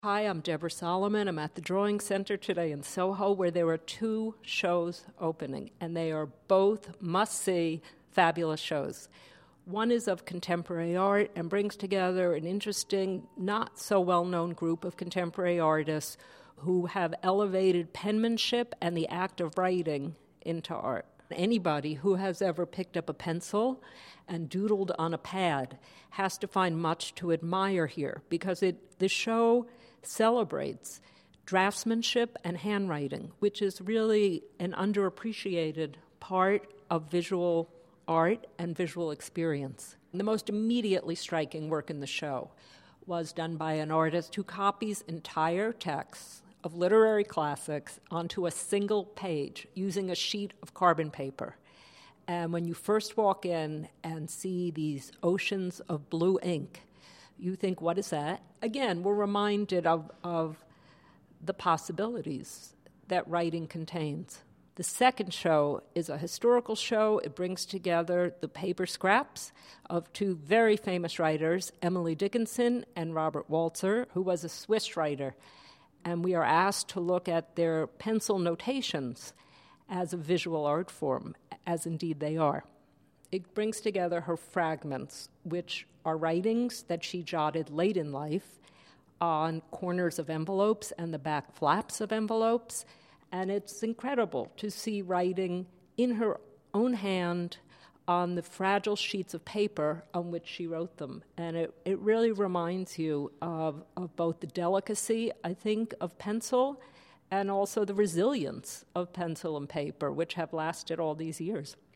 Hi, I'm Deborah Solomon. I'm at the Drawing Center today in Soho, where there are two shows opening, and they are both must-see, fabulous shows. One is of contemporary art and brings together an interesting, not so well-known group of contemporary artists who have elevated penmanship and the act of writing into art. Anybody who has ever picked up a pencil and doodled on a pad has to find much to admire here, because the show celebrates draftsmanship and handwriting, which is really an underappreciated part of visual art and visual experience. The most immediately striking work in the show was done by an artist who copies entire texts of literary classics onto a single page using a sheet of carbon paper. And when you first walk in and see these oceans of blue ink, you think, what is that? Again, we're reminded of the possibilities that writing contains. The second show is a historical show. It brings together the paper scraps of two very famous writers, Emily Dickinson and Robert Walzer, who was a Swiss writer. And we are asked to look at their pencil notations as a visual art form, as indeed they are. It brings together her fragments, which are writings that she jotted late in life on corners of envelopes and the back flaps of envelopes. And it's incredible to see writing in her own hand on the fragile sheets of paper on which she wrote them. And it really reminds you of both the delicacy, I think, of pencil and also the resilience of pencil and paper, which have lasted all these years.